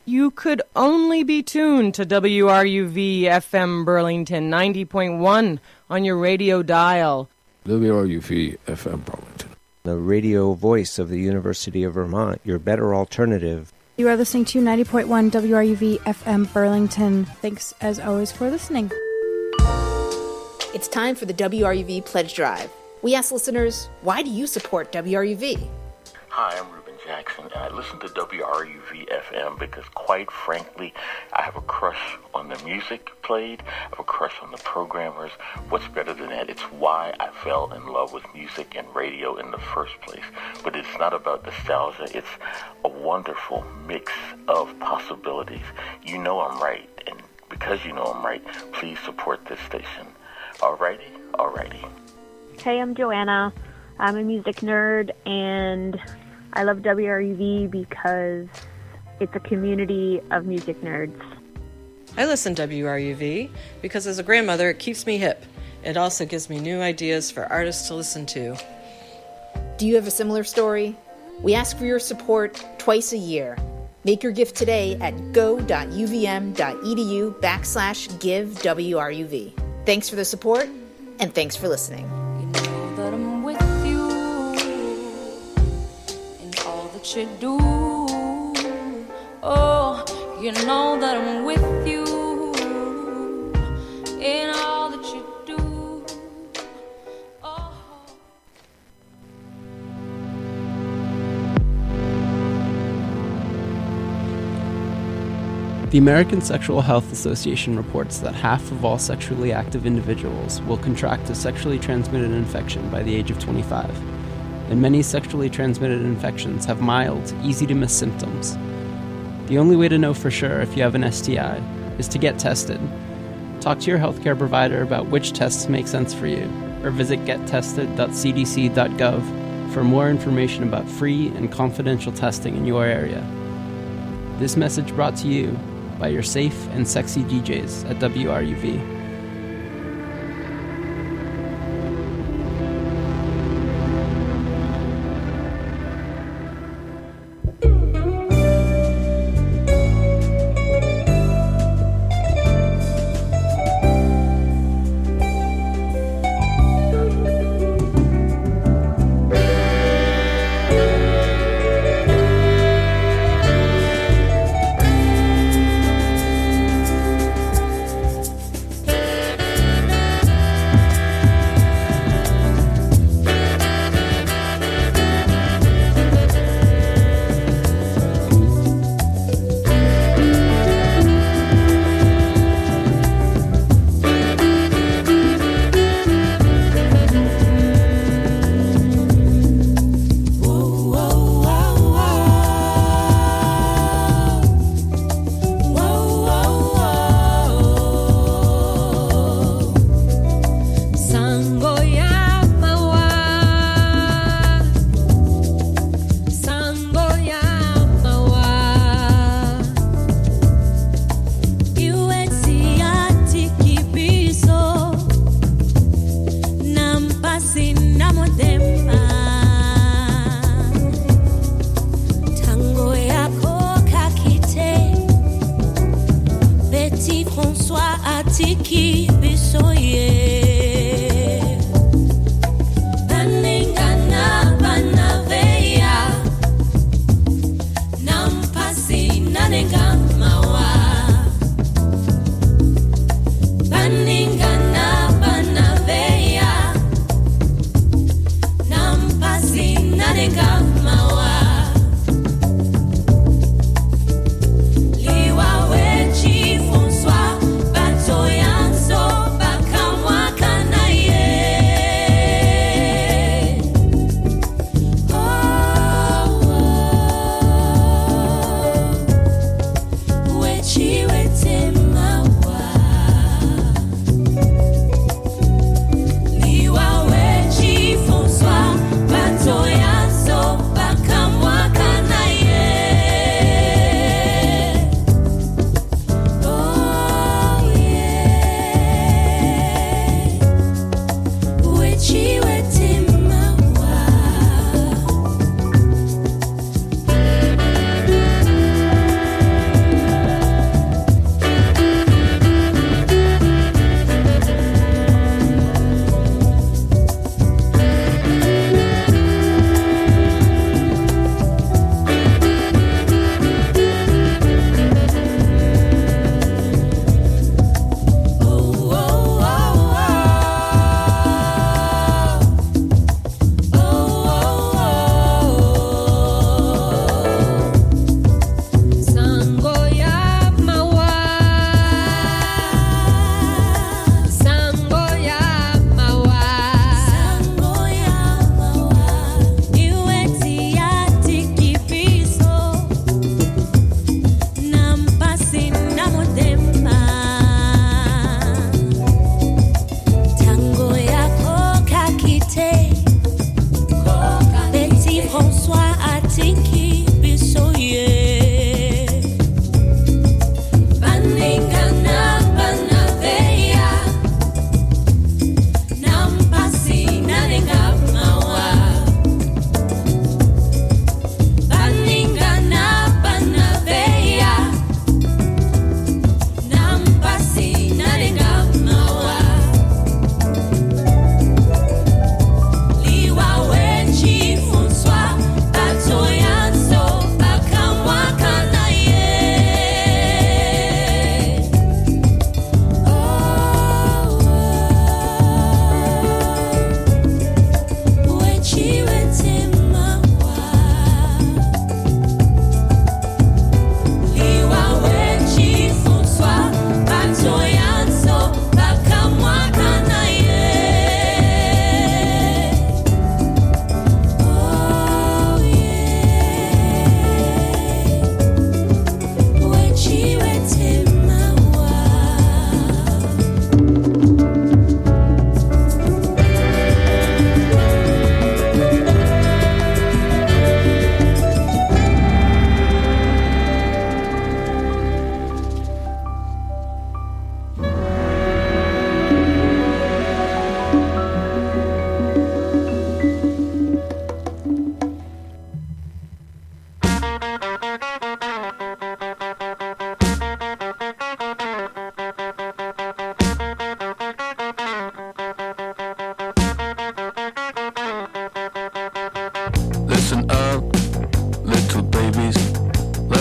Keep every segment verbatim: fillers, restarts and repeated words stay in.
You could only be tuned to W R U V F M Burlington ninety point one on your radio dial. W R U V F M Burlington. The radio voice of the University of Vermont, your better alternative. You are listening to ninety point one W R U V F M Burlington. Thanks, as always, for listening. It's time for the W R U V Pledge Drive. We ask listeners, why do you support W R U V? Hi, I'm Ruben Jackson, and I listen to W R U V F M because, quite frankly, I have a crush on the music played. I have a crush on the programmers. What's better than that? It's why I fell in love with music and radio in the first place. But it's not about nostalgia. It's a wonderful mix of possibilities. You know I'm right, and because you know I'm right, please support this station. Alrighty? Alrighty. Hey, I'm Joanna. I'm a music nerd, and I love W R U V because it's a community of music nerds. I listen to W R U V because as a grandmother, it keeps me hip. It also gives me new ideas for artists to listen to. Do you have a similar story? We ask for your support twice a year. Make your gift today at go.uvm.edu backslash give WRUV. Thanks for the support, and thanks for listening. You know that I'm with you in all that you do. Oh, you know that I'm with you in all that you do. Oh. The American Sexual Health Association reports that half of all sexually active individuals will contract a sexually transmitted infection by the age of twenty-five, and many sexually transmitted infections have mild, easy-to-miss symptoms. The only way to know for sure if you have an S T I is to get tested. Talk to your healthcare provider about which tests make sense for you, or visit get tested dot c d c dot gov for more information about free and confidential testing in your area. This message brought to you by your safe and sexy D Js at W R U V.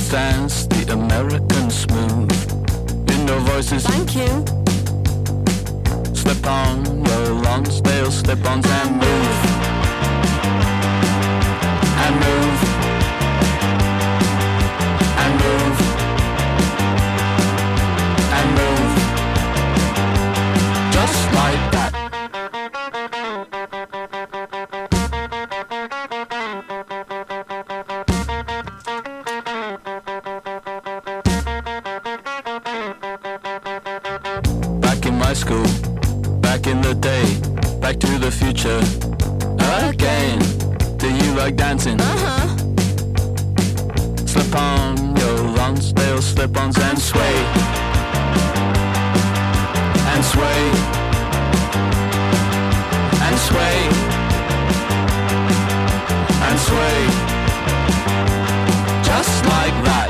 dance, the American smooth. Indoor voices. Thank you. Slip on your Lonsdale slip-ons and move. And move. And move. And move. Just like that. School, back in the day, back to the future, again. Do you like dancing? Uh-huh. Slip on your Lonsdale slip-ons and sway. And sway. And sway. And sway. Just like that.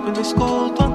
quando ascolto